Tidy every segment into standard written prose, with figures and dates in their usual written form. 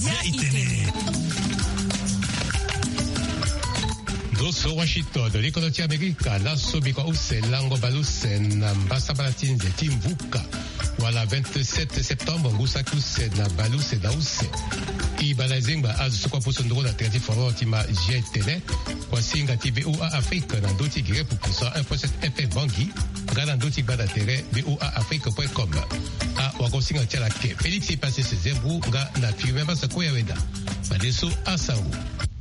Doso Washington, l'Economia America, la Sobika Use, Lango Balusen, Mbasa Balatinze, Timvuka, wala 27 septembre, Ngusaki Use, na Baluse da Use. Ibalazenga azusukwa pusondoro na terti foro tima jetene, kwa singa TBUA Afrique, na doti gire pour 101.7 FM Bangui, gana doti bada tere, BUAAfrique.com. A wakosinga tjala ke, Félix est passé ses zébrou, ga na fiume basa koya weda. Badeso Asangu.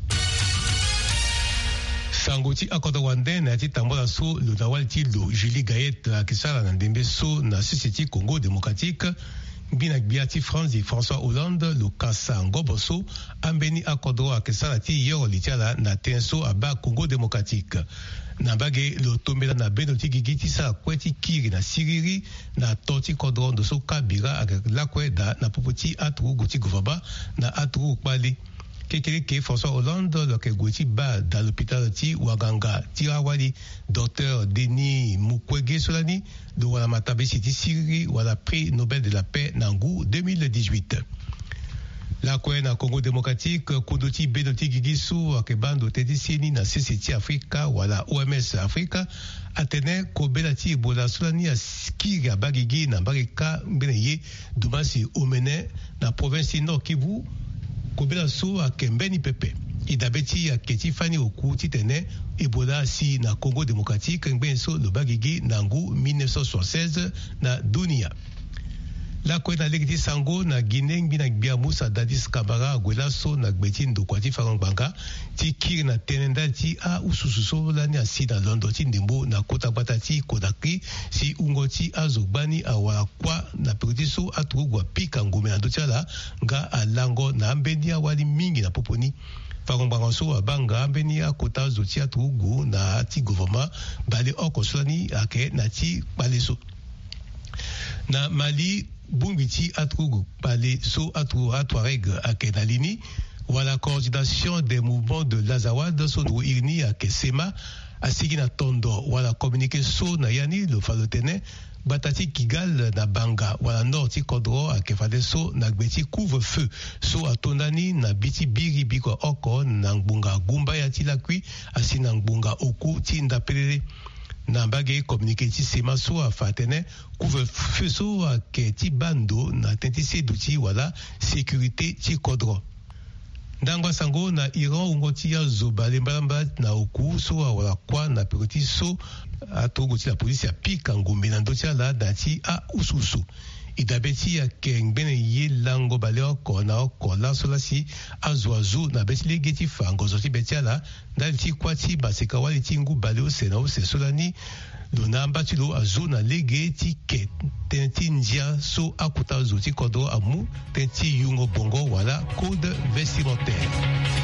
Sangoti akodo wande na ti tambola so le nawal ti lo Julie Gaët la kisala na ndembe so na société Congo démocratique bina biati France et François Hollande le kasa ngoboso ambeni akodo akisala ti yo litiala na tenso aba Congo démocratique na bage lo tombela na benoti gigiti sa kweti kiri na siriri na toti kodro ndo so kabira ak la kweda na popoti atru goti govaba na atru pali Kekeleke François Hollande, le Kegouti ba dans l'hôpital ti Waganga, Tirawali, docteur Denis Mukwege Solani, de Walamatabe City Syrie, Wala prix Nobel de la paix Nangou 2018. La Koué na Congo démocratique, Kodoti Benoti Gigisu, Akebando Tedisini na CCT Africa, Wala OMS Africa, Atene Kobelati Ebola Solani a Skiri a Bagigi na Barika Beneye, Dumasi Omene, na province Nord Kivu, Kobela so a Kembeni Pepe. Idabeti a Ketifani Oku Titene, Ebola si na Congo démocratique, Kemben so le Bagigi Nangu 1976 na Dunia. La Koué na Legiti Sango na Guinée Binak Biamoussa Dadis Kabara Gwela so na Gbetin do Kwati Farangbanka, ti Kiri na Tenenda ti a Usususo lani a si na Londo ti Ndembo na Kota Batati Kodakri, si Ungoti a Zogbani a Walakwa na Perutiso a Turugwa Pika Ngome na Dotiala, nga a Lango na Ambeni a Wali Mingi na Poponi. Farangbanso a Banga Ambeni a Kota Zoti a Turugu na ti Govoma, Bale Oko Solani a Ke na ti Baleso. Na Mali, Bumbiti Atrugu, Palais So Atru Atuareg à Kenalini, ou à la coordination des mouvements de l'Azawad, Sondou Irni à Kesema, à Sigina Tondo, ou à la communication na Yani, le Falotene, Batati Kigal na Banga, ou à la Norti Kodro à Kefadeso, na Gbeti couvre-feu, So à Tondani, na Biti Biri Biko Oko, Nangbunga Gumba Yatilakui, à Sinangbunga Oku, Tinda Pelele. Na bagay communiqué ti sema so a fatene couvre feu so a ke ti bando na tenti se duti wala sécurité ti kodro. Ndangwa sango na Iran ungoti ya zobale mbalamba na oku so a wala kwa na peroti so a togoti la police a pika ngombe na ndoti ala dati a ususu. Idabeti ya kengbene ye lango bale oko na oko la solasi azuazu na beti legeti fango zoti beti ala na ti kwati baseka wali tingu bale ose na ose solani lona mbatulo azu na legeti ke tenti ndia so akuta zoti kodo amu tenti yungo bongo wala code vestimentaire.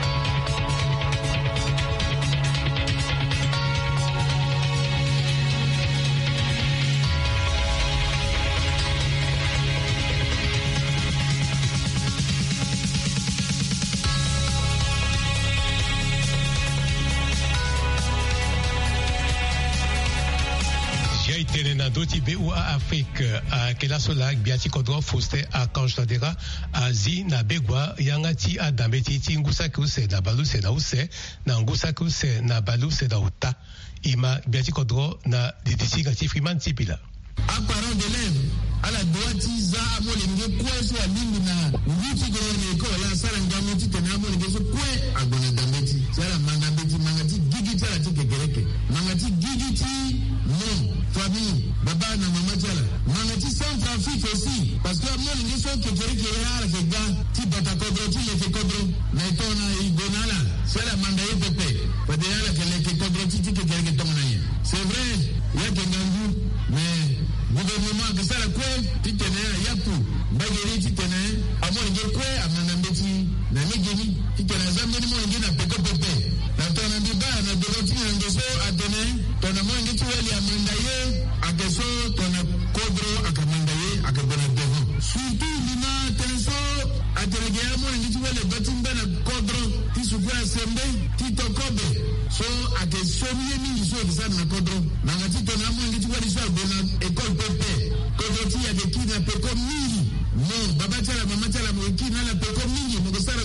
Doti BUA Afrique a Kelasolak Biati Kodro Foste a Kanjtadera a Zi na Begwa Yangati a Dambeti Ngusa Kuse na Baluse na Use na Ngusa Kuse na Baluse na Uta Ima Biati Kodro na Didisi Gati Freeman Tipila. Un parent d'élève à la droite za amolenge kwe so alingi na nguti ko ko la sala ngamoti tena amolenge so kwe agona dambeti sala mangambeti mangati gigi sala tikegereke mangati gigi ti non famille baba na mama sala mangati Centrafrique aussi parce que amolenge so kegereke ya ke ga ti batakodro ti le kodro na tona igonala sala mandaye pepe pade ya ke le kodro ti tikegereke tona ye c'est vrai ya ke ngandu mais gouvernement que ça la quoi titene yapu bageri titene amolenge kwe amanambeti na nigeni titene zambeni molenge na peko pepe na tona ndiba na doroti na ngeso atene tona molenge tuweli amandaye akeso tona kodro akamandaye akabona devant surtout lima teneso atelege molenge tuweli batimba na kodro tisukwa sembe titokobe so akeso mingi so kisana na kodro na ngati tona molenge tuweli so abona école pepe kodoti ya dekina peko mingi non baba tala mama tala mwiki na la peko mingi mkosa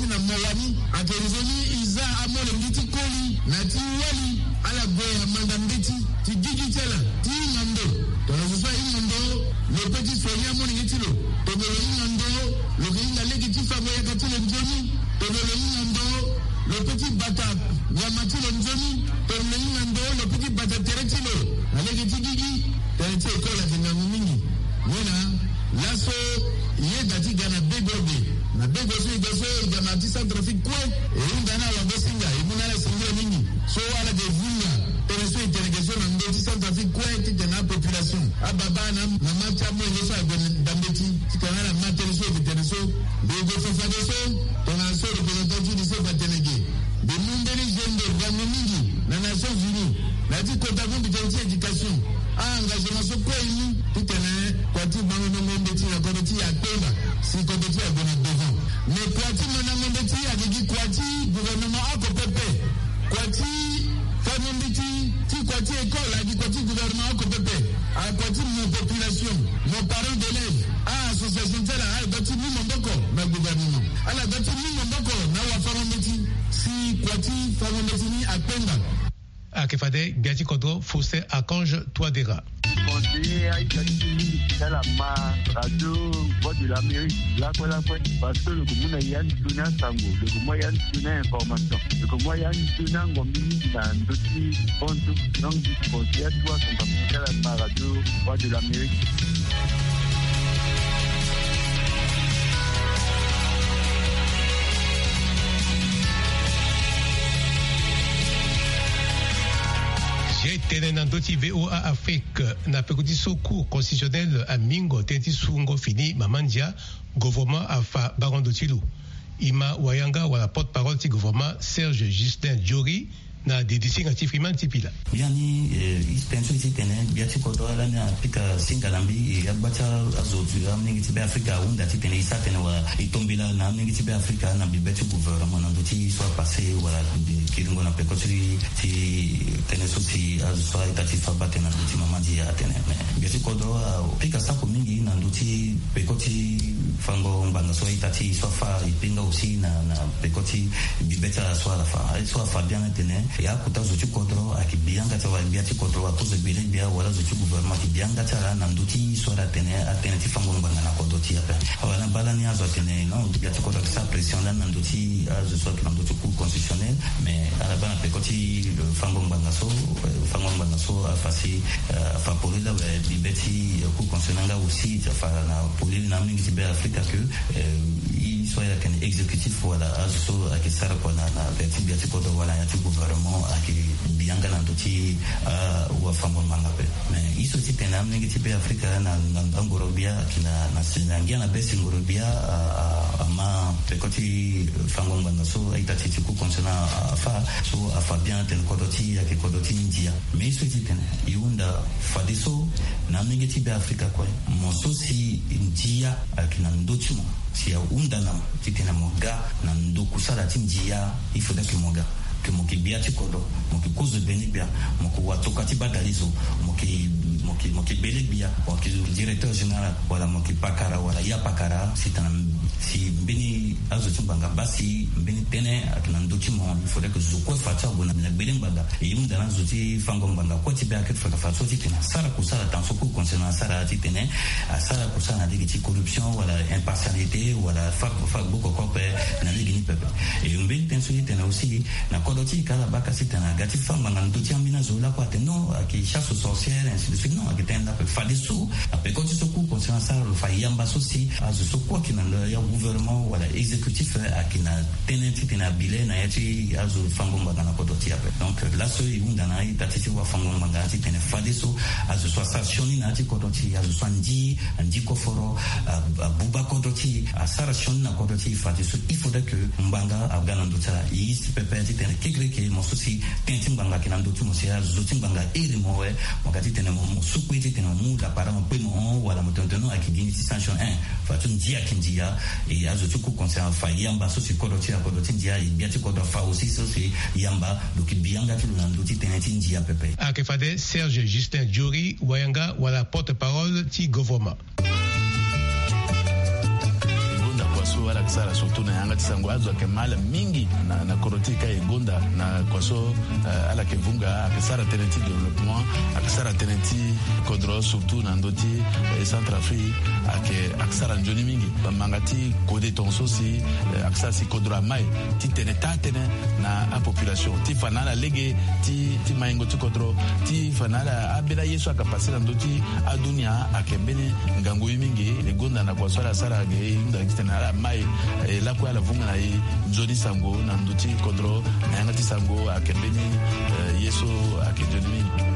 na mawani akezoni iza amole ngiti koli na ti wali ala goya mandambeti ti gigi tela ti ngando to zo ingando le petit soigner mon ngitilo to le ingando le kinga legi ti fabo ya katile njoni to le ingando le petit bata ya matilo njoni to le ingando le petit bata teretilo na legi ti gigi tereti kola kinga mingi wena laso yeda ti gana begobe na begoso igaso gana ti centrafrique kwe e undana wa bosinga e munala singira mingi so ala de vunya tereso interrogation na ndoti centrafrique kwe ti tena population ababa na mata mo yeso agondambeti ti kana na matereso de tereso de fofadeso tona so representant du se batenege de mundeli gende gana mingi na Nations Unies na ti kontagon de éducation engagement so kwe ni ti tena kwati bango no mbeti na kodoti ya pemba si kodoti ya bona devant mais kwati mona mbeti ya digi kwati gouvernement akopepe kwati famille mbeti ti kwati école a di kwati gouvernement akopepe a kwati mon population mon parents d'élèves a association tela a doti mi mboko na gouvernement ala doti mi mboko na wa famille mbeti si kwati famille mbeti ni apemba Akefade Biati Kodro Fossé Archange Touadéra. Conseiller Aïkati Salama Radio Voix de l'Amérique la quoi parce que le commun Yann Tuna Sango le commun Yann Tuna information le commun Yann Tuna Ngombi dans d'autres comptes donc du conseiller à toi son Salama Radio Voix de l'Amérique. J'ai été dans d'autres VOA Afrique, n'a pas écouté ce cours constitutionnel à Mingo, Tenti Sungo Fini, Mamandia, gouvernement à Fa Baron de Tilou. Ima Wayanga, ou la porte-parole du gouvernement, Serge Justin Diori, na DDC ngatifriman tipila. Yani ispenso itene biati ko dola na pika singalambi ya bacha azotu amningi tibe Afrika unda tipene isatene wa itombila na amningi tibe Afrika na bibeti gouvernement na ndoti soit passé wala kiringo na pekotri ti teneso ti azwa itati fabate na ndoti mamadi ya tene biati ko dola pika sako mingi na ndoti pekoti fango mbanga so itati sofa ipinga aussi na pekoti bibeta swala fa bien tene ya kutazo chikodro akibianga tawa biati kodro apoze bile bia wala zo gouvernement kibianga tara na nduti swala tene atene tifango mbanga na kodoti ya wala balani azo tene no biati kodro sa pression na nduti azo so na nduti cour constitutionnel mais ala bana pekoti fango mbanga so afasi fa polila we bibeti cour constitutionnel aussi fa na polila na mingi tibe Afrika que soit un exécutif voilà azo akisara kwa na biati kodro wala ya gouvernement aki bianga na ndoti wa fango mangape mais iso tena mningi tipe Afrika na ngorobia kina na sinangia na besi ngorobia ama pekoti fango ngana so itati ku konsena fa so afa bien ten kodoti ya kodoti India mais iso tena iunda fadiso na mningi tipe Afrika kwa moso si India akina ndoti mo si unda na titena moga na ndoku sala tinjia ifoda ke moga que moki biati kodo moki kozo benibia moki watokati badalizo moki belibia moki directeur général wala moki pakara wala ya pakara si mbini azo tumbanga basi mbini tene akina ndochi mo il faudrait que zoko facha bona na belimbaga yimda na zoti fango mbanga ko tibe aket faka faso titena sara kusala tanso ko concernant sara titene sara kusala digi corruption wala impartialité wala fak boko ko pe na ligi pepe et mbini tenso titena aussi na kodoti kala baka sitana gati famba na ndochi amina zola kwa teno aki chasse aux sorcières ainsi de suite non akitenda pe fadiso ape ko tsoku concernant sara le fayamba sosi azo sokwa kinanda ya gouvernement wala exécutif akina tenenti tena bile na yati azo fangomba na kodoti ape donc là so yunda na itati wa fangomba ngati tena fadiso azo so stationi na ati kodoti azo so ndi koforo buba kodoti asara shoni na kodoti fadiso il faudrait que mbanga afgana ndota yisi pepe ati tena kikreke mo sosi tenti mbanga kina ndotu mo sia zoti mbanga iri mowe wakati tena mo sukwiti tena mu la para mo pemo wala mo tontono akigini sanction 1 fatu ndia kindia et azotuku concernant fa yamba so si kodoti ndia biati kodo fa aussi so si yamba donc bianga tu ndoti teneti ndia pepe Akefade Serge Justin Diori Wayanga wala porte-parole ti gouvernement wala kisara surtout na yanga tisango azo ke mala mingi na korotika egonda na kwaso ala ke vunga akisara tenenti développement akisara tenenti kodro surtout na ndoti Centrafrique akisara njoni mingi bamangati kode tonso si akisara si kodro mai ti tenetane na a population ti fanala lege ti maingo ti kodro ti fanala abela yesu akapasira ndoti adunia akembene ngango mingi egonda na kwaso ala sara ge nda kitana mai la kwa la vunga na njoni sango na ndoti kodro na yanga ti sango akembene yesu akejoni mingi.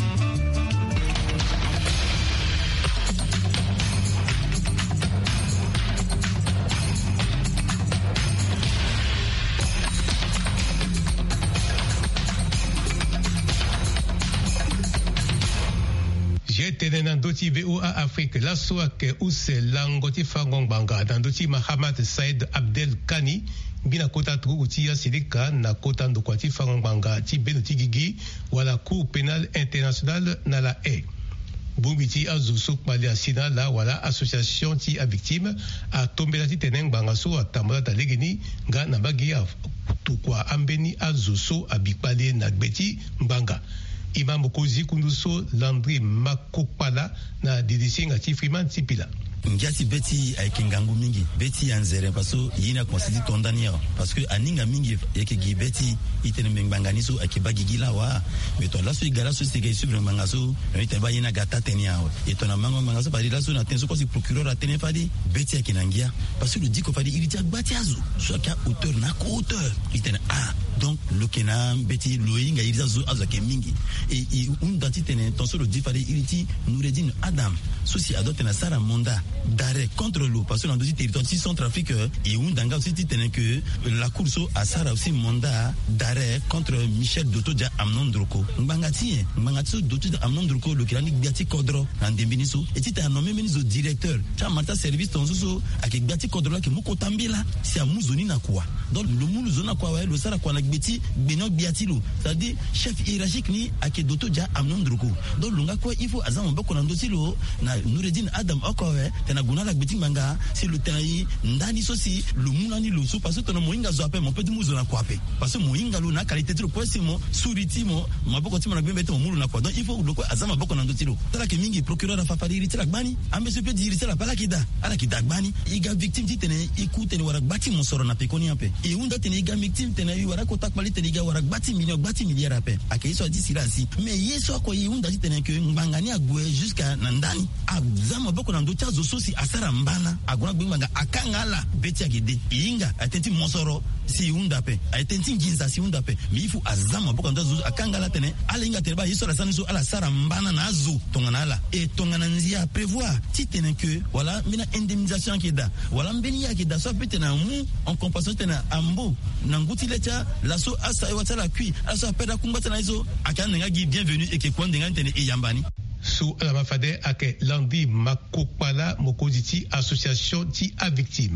Tenen doti VOA Afrique la soa ke use langoti fangong banga dan doti Mahamad Said Abdel Kani bina kota tru utia silika na kota ndokwati fangong banga ti benuti gigi wala cour pénal international na la haye. Bungiti azu sok mali asina la wala association ti a victime a tombela ti tenen banga so a tambala ta legini nga na bagi a tukwa ambeni azu so a bikpale na gbeti banga. Imam Kozi Kunduso Landry Makopala na DDC ngati Freeman Tipila. Ngati beti aikingangu mingi beti anzere paso yina konsidi tondania parce que aninga mingi yake gi beti itene menganganiso akibagi gila wa meto la so igala so sege sur mangaso ite ba yina gata tenia eto na mangaso ba la so na tenso ko si procureur a tene fadi beti akinangia parce que le diko fadi il dit gbati azu so ka auteur na ko auteur itene donc le kena beti loinga il azu ke mingi et dati tene tenso le dit fadi il dit Noureddin Adam so si adote na sara monda d'arrêt contre l'eau parce que dans le territoire si Centrafrique et Undanga aussi tenait que la course à Sara aussi mandat d'arrêt contre Michel Dotodia Amnondroko Mbangati Dotodia Amnondroko le kirani Gati Kodro Ndembiniso et tu as nommé ministre directeur tu as marta service tonso avec Gati Kodro qui moko tambila c'est à Muzoni na quoi donc le Muzoni na quoi le Sara quoi na Gbeti Benok Biatilo c'est-à-dire chef hiérarchique ni avec Dotodia Amnondroko donc lunga quoi il faut azam boko na ndotilo na Noureddin Adam okowe na gunala gbeti manga c'est le tayi ndani sosi le munani lo so parce que na moinga zo ape mon petit muzo na kwape parce que moinga lo na qualité trop possimo suritimo maboko tima na bembete mulu na kwa donc il faut le ko azama boko na ndotilo tala ke mingi procureur a fafari ritira gbani ambe se peut dire la pala kida ala kida gbani iga victime titene ikute ni wara gbati mosoro na pekoni ape e unda tene iga victime tene yu wara ko takpali tene iga wara gbati milliard ape akei so disi rasi mais yeso ko unda tene ke mbangani agwe jusqu'à nandani azama boko na ndotilo zo si asara mbana agona gbinganga akangala beti agide inga atenti mosoro si undape atenti nginza si undape mifu azama boko ndazo akangala tene ala inga tereba yisora saniso ala sara mbana nazo tonganala et tongana nzia prévoir titene que voilà mina indemnisation kida voilà mbeni ya kida so pete na mu en compensation tena ambo nanguti lecha laso asa e watala kui asa peda kumbata na izo akanga gi bienvenue et que kwandinga tene e yambani sous la mafade ake Landi Makopala Mokoziti association ti a victime.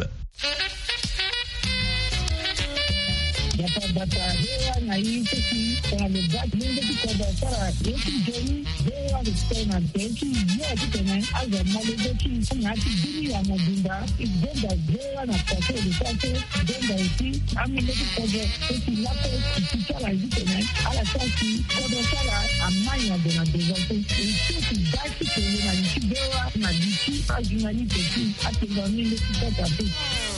Data hewa na hicho kwa lebati ndio kwa sara yetu jeni hewa tena teki ya tena aza malezeki na tibini ya mabunda igenda hewa na kwa sasa igenda iti amile kwa teki lapo kitala tena ala tasi kwa sara amanya de na dezote iti basi kwa na hewa na diti ajunani teki atendani kwa tatu.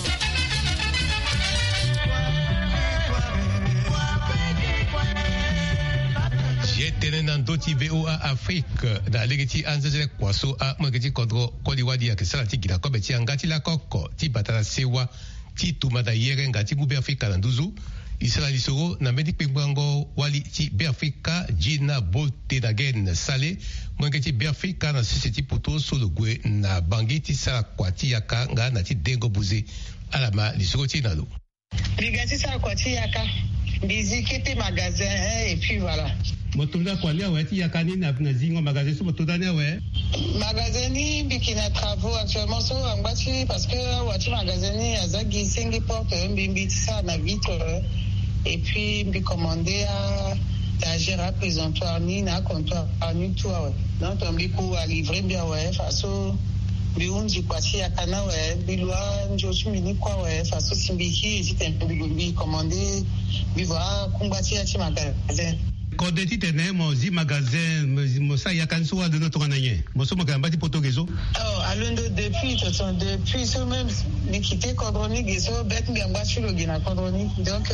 Tenen doti VOA Afrique na legeti anzele kwaso a mageti kodro koliwadi ya kisala tikila ko beti angati la koko ti batala sewa ti tumada yere ngati gube Afrika na nduzu isala lisoro na medik pegbango wali ti be Afrika jina bolte na gen sale mageti be Afrika na siseti poto solo gwe na bangi ti sala kwati yaka nga na ti dengo buze alama lisoro ti nalo ligati sala kwati yaka bizikete magasin et puis voilà. Motola kwalia wati yakani na zingo magasin so motoda ne we. Magasin ni bikina travaux actuellement so angbachi parce que wati magasin ni azagi sengi porte mbimbi ça na vitre et puis mbi commander à étagère à présentoir ni na comptoir ni tout donc on mbi pour livrer bien ouais façon biunji kwati akana we bilwa njochu mini kwa we faso simbiki jite bi commandé biva kumbati ya chi magasin. Kodeti tene mozi magasin mosa yakansuwa de notre année. Moso magamba ti portugeso. Oh, alondo depuis ce même ni quitté Codroni geso bet mbiamba chulo gina Codroni. Donc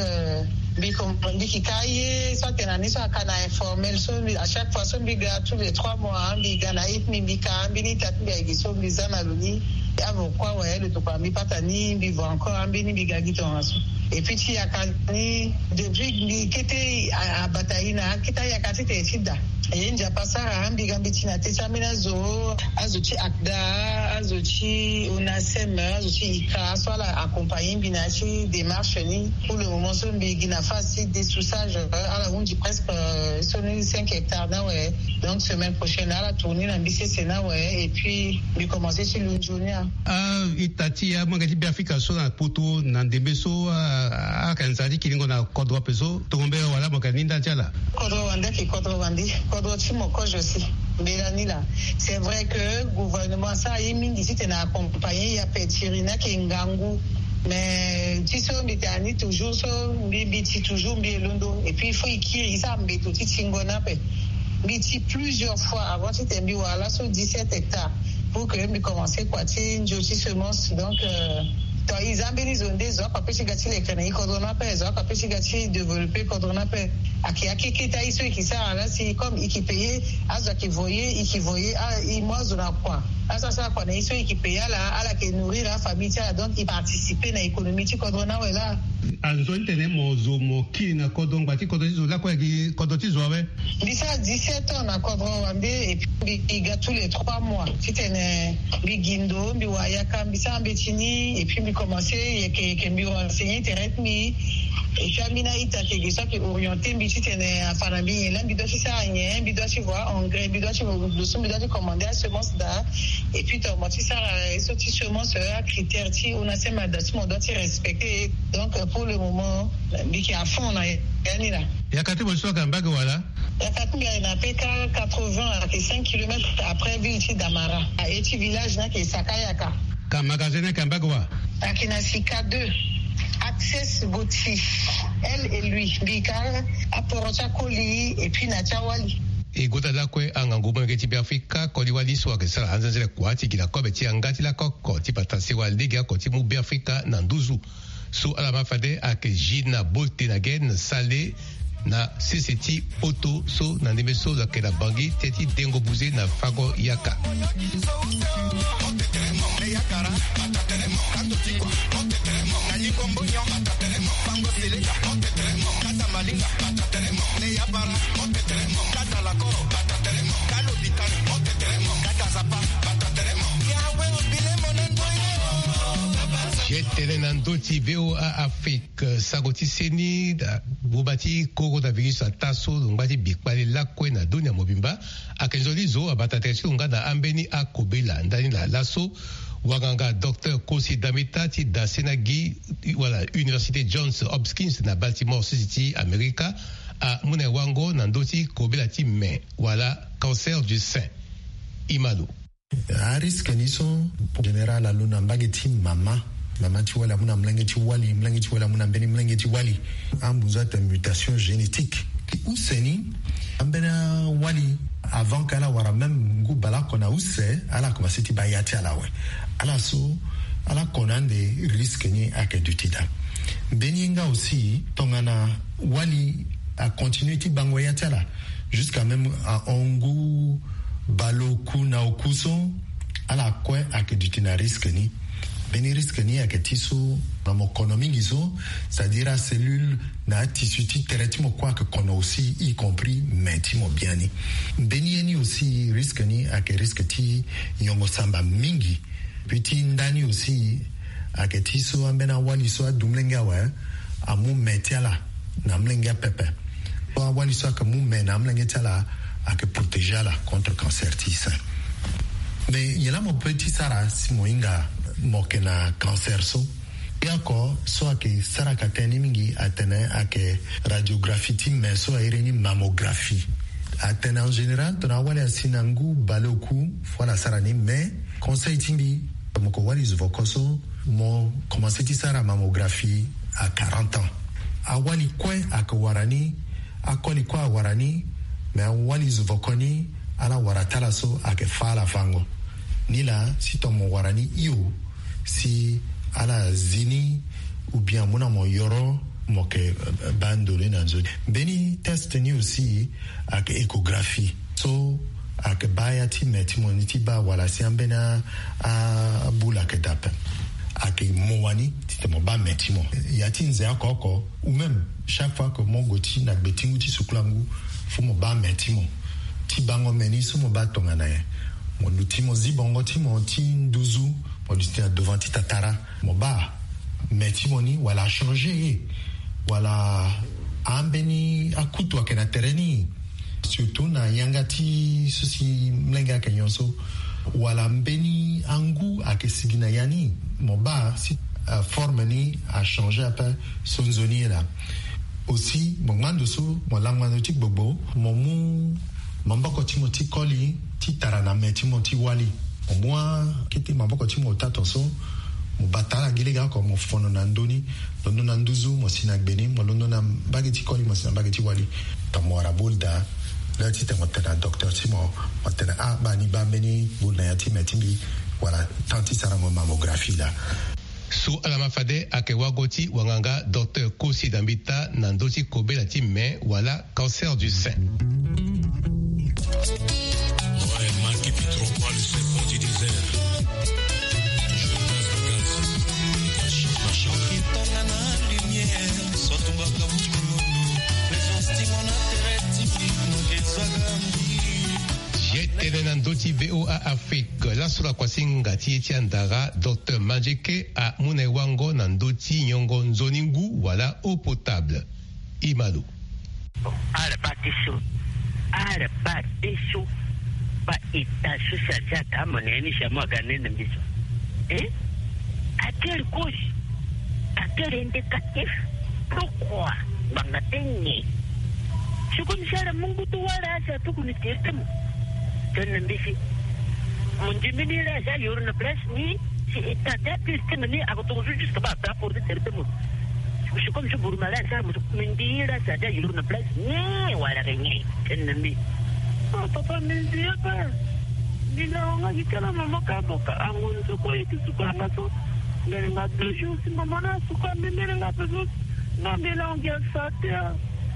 bi kikaye soit tenani soit kana informel so à chaque fois so biga tous les 3 mois biga na itmi bika bini tatbi geso bizana luni. Avo kwa wa le to kwa mi patani bi va encore ambini biga gitonso. Et puis il y a depuis qui était à Bataïna qui était à Katite et Sida et il y a passé à Ambiga Bitina Tessamina Zo Azuchi Akda Azuchi Onasem Azuchi Ika soit la accompagné Binachi démarche ni pour le moment son Bigina face des soussages à la ronde presque 5 hectares là ouais donc semaine prochaine à la tournée dans BC Sénat ouais et puis il commencer sur l'Unjonia itati ya mwangati Afrika so na poto na Ndembeso akanzali kilingo na kodwa peso tongombe wala mwakaninda tchala kodwa wanda ki kodwa wandi kodwa chimoko josi belanila c'est vrai que gouvernement ça yimi ici na accompagner ya petirina kingangu mais tiso mbitani toujours so mbiti toujours mbielondo et puis il faut ikiri ça mbeto titsingona pe mbiti plusieurs fois avant c'était mbi wala so 17 hectares pour que me commencer quoi njochi semence donc to izambeni zonde zo pa pesi gati le kana ikodona pe zo pa pesi gati développer kodona pe aki kita iso ikisa là c'est comme ikipaye azo ki voyer moi zona quoi asa ça quoi na iso ikipaye là ala ke nourrir la famille donc il participer na économie ti kodona wela anzo ntene mozo moki na kodon bati kodoti la quoi ki kodoti zo we bisa 17 ans na kodro wambe et puis il tous les 3 mois c'était bigindo biwaya kambisa mbetini et puis commencer que mbi enseigner terrain et chamina itate ça que orienté mbi tene afana bi là mbi doit ça rien mbi doit voir engrais mbi doit mbi doit commander semence da et puis toi moi ça sorti semence à critères ti on a ces madame on doit respecter donc pour le moment mbi qui à fond là yani là yakati boso kambaga wala yakati na PK 80 à 5 km après ville ti d'Amara à eti village là qui Sakayaka ka magasin kambaga wa akina Sika 2 Access Boti elle et lui Bika aporocha koli et puis na chawali e gota la kwe anga ngubona ke tibi Afrika ko liwali so ke sala anzele kwati kila kobe ti angati la kokko ti patasi wa liga ko ti mu be Afrika na nduzu so ala mafade ak jina bolte na gen sale na CCT auto so na nemeso la ke la bangi teti dengo buze na fago yaka Tenenando ti VOA Afrique sagoti seni bubati koko da virus ataso ngati bikpali lakwe na dunia mobimba akenjoli zo abata techi ngada ambeni akobela ndani la laso waganga Dr Kosi Damita ti da Senagi voilà Université Johns Hopkins na Baltimore City America a mune wango na ndoti kobela ti me voilà cancer du sein Imalo a risque niso général aluna mbageti mama ti wala muna mlenge ti wala muna mbeni mlenge ti wali ambuza ta mutation génétique useni ambena wali avant kala wara même ngu bala kona use ala kuma siti bayati ala we ala so ala konande risque ni akedutida beninga aussi tongana wali a continué ti bango yatala jusqu'à même à ongu baloku na okuso ala kwe akedutina risque ni beni risque ni aketiso na mokonomi gizo c'est-à-dire à cellule na tissu ti traitement quoi que qu'on a aussi y compris mentimo biani beni ni aussi risque ni ake risque ti yongo samba mingi puis ndani aussi aketiso ambena wali so dumlenga wa amu metiala na mlenga pepe wali so akamu mena mlenga tala ake protéger la contre cancer ti sein mais yela mo petit sara si moinga mokena cancer so yako so ake sara kateni mingi atene ake radiographie ti meso aireni mammographie atene en général tona wale asinangu baloku voilà sara ni mais conseil timbi moko wali vokoso mo commencé tisara mammographie à 40 ans awali kwe akwarani akoli kwa warani me wali vokoni ala waratala so akefala fango nila si tomo warani iyo si ala zini ou bien mona mo yoro mo ke bandole nanzo beni test ni aussi ak échographie so ak bayati metimoni ba wala si ambena a bula ke dap ak mowani titemo ba metimo yati nze akoko ou même chaque fois que mon goti na betingu ti suklangu fu mo ba metimo ti bango meni so mo ba tongana ye mo lutimo zibongo ti mo ti nduzu mo luti devant ti tatara mo ba metimoni wala changer wala ambeni akutu akena tereni surtout na yangati susi mlenga kenyonso wala mbeni angu akesigina yani mo ba si forme ni a changer un peu son zoni là aussi mon mando so mon langmano ti gbogbo mo mu mamboko timoti koli ti tarana metimoti wali o moi kiti mamboko timo tatonso mo batala gilega ko mo fono na ndoni londo na nduzu mo sina gbeni mo londo na bageti koli mo sina bageti wali tamo arabolda la ti tamo tena docteur timo mo tena bani bambeni bulna ya timbi wala tanti sara mo mammographie la su alamafade akewagoti wanganga docteur Kosi Dambita nandoti kobela ti me wala cancer du sein. Ouais, marqué puis trop pas le serpent du désert. Nandoti VOA Afrique la sura kwasinga ti andara Dr Manjeke a munewango nandoti nyongo nzoningu wala eau potable Imalo ala batisho ba itasho sajata moneni shamo ganene mbiso atel coach atel indicatif pourquoi bangatenye shukumshara mungu tu wala sa tukunitemu Tenembisi, munjimini la sa yurna place ni si tata piste meni aku tunggu jusqu'à bas pour dire temu. Je comme je bourma la sa mundi la sa yurna place ni wala rengi tenembi. Papa mendi apa? Bila nga gitala mama ka boka angun so ko itu suka na so. Nenga tuju si mama na suka menere na peso. Na bila ngia satia.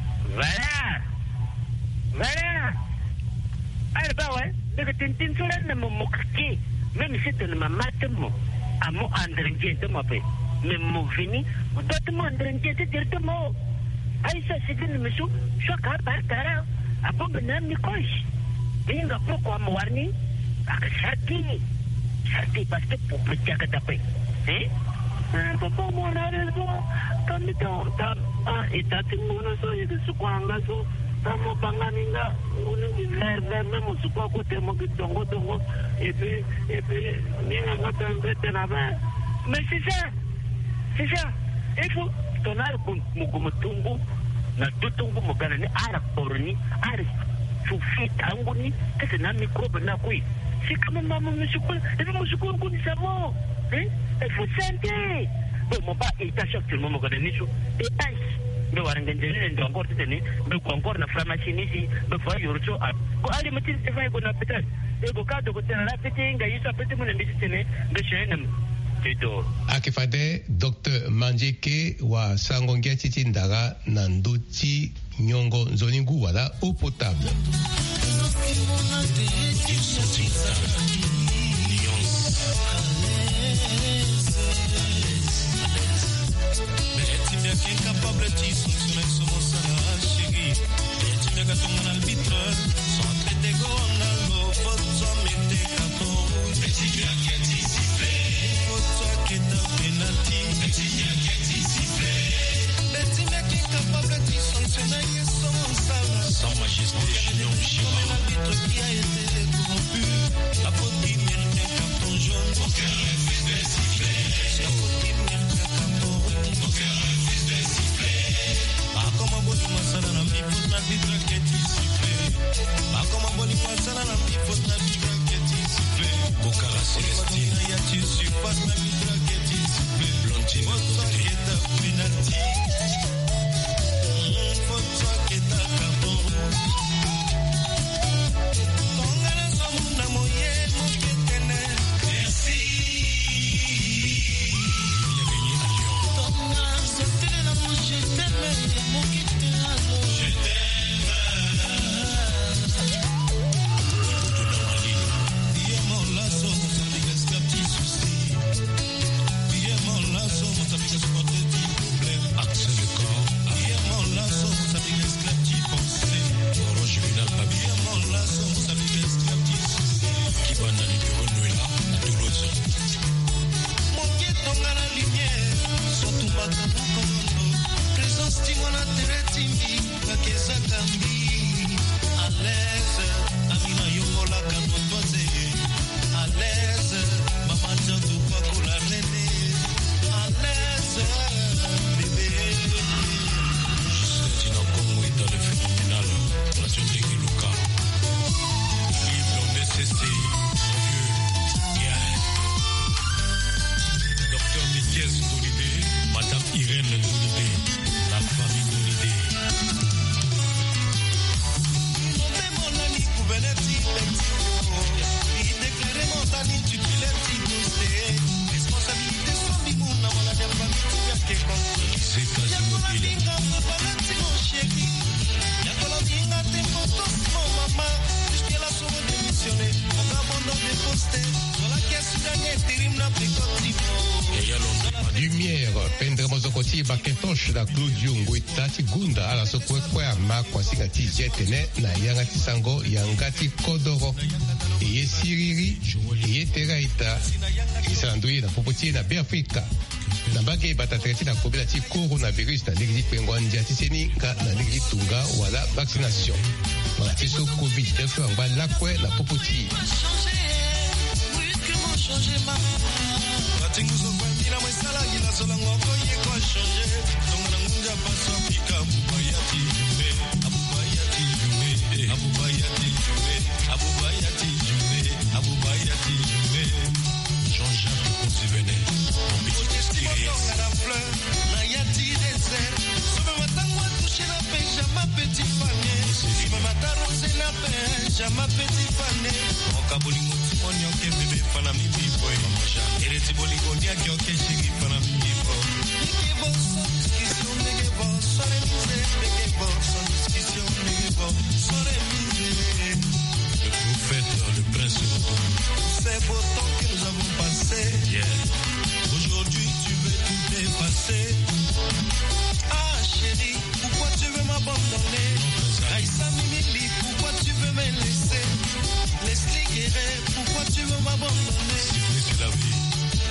Voilà. Alors bah ouais, le tintin sur la mokaki, même si tu ne m'as pas mo, à mon andrenje de ma paix, même mon fini, ou d'autres mon andrenje de dire de mo. Aïssa c'est une mission, choc à part à bon benam ni coche. Binga pourquoi mo warni? À Sarti parce que pour petit à taper. Papa mon a raison, comme et t'as tout le monde so il se quoi en so. Tamo banganinga ver même sukwa ko temo kitongo tongo et puis ninga ngata mbete na ba mais c'est ça il faut tonar mugumutungu na tutungu mugana ni ara porni ara sufi tangu ni kese na microbe na kui si kama mama mshukuru hivi mshukuru kuni savo il faut santé bon ba ita chaque tout le monde mugana ni so et be warangenjeni ndo encore tene be encore na pharmacie nisi be fa yorcho ko ali matin te fa ko na petal e ko ka to ko tena la pete nga yisa pete mun ndi tene be shenem tito akifade Dr Manjeke wa sangongia titi ndaga nanduti nyongo nzoningu wala eau potable Quem é capaz de isso, como é que somos a chegar? Gente, me gato um arbitro, só que te gona, lo foto somente gato. Gente, que é que se vê, foto que tá penalti. Gente, que é que se vê. Gente, me quem é capaz de isso, como é que somos a São majesté, não chega. Como é arbitro que a été corrompu, a poti mesmo que cartão jaune. O que é que se vê? A poti mesmo que cartão jaune. O que é Akoma boni masana na mi foot na bitra keti sipe. Akoma boni masana na mi foot na bitra keti sipe. Bokara Célestine Yati surface ma vidra Keti Blondine Fotoaketa penalty Fotoaketa carbon Tongana Samuna Moye Moketene Merci Il a gagné à Lyon Tongana C'était la mouche je t'aime Moketene Je t'aime Lumière, pendre mozokoti baketosh na Claudio Ngoita Tigunda ala sokwekwe ama kwa singati jetene na yangati sango yangati kodoro eye siriri eye teraita isandui na popoti na Afrika na bage batatreti na kobela ti coronavirus na ligi pengwa ndia tiseni ka na ligi tunga wala vaccination wala tiso covid-19 amba lakwe na popoti Le prophète, le prince retourne. Ces beaux temps que nous avons passés, aujourd'hui tu veux tout effacer. Ah chérie, pourquoi tu veux m'abandonner? Aïssa Mimili, pourquoi tu veux me laisser? Leslie Guéret, pourquoi tu veux m'abandonner? C'est la vie.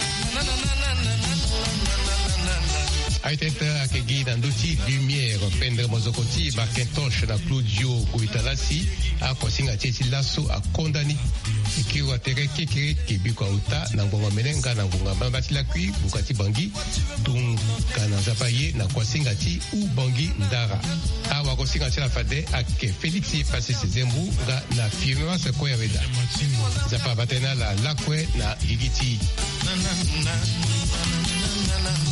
Aiteta akegi na nduti lumière pendre mozokoti baketosh na Claudio Goitalasi akosinga teti laso akondani ikiwa tere kekere kibiko uta na ngonga menenga na ngonga mbati la kui bukati bangi tunga zapaye na kwasinga ti u bangi ndara awa kosinga ti la fade ake Felix Pasi Zembu nga na firma se ko yaveda zapa batena la lakwe na igiti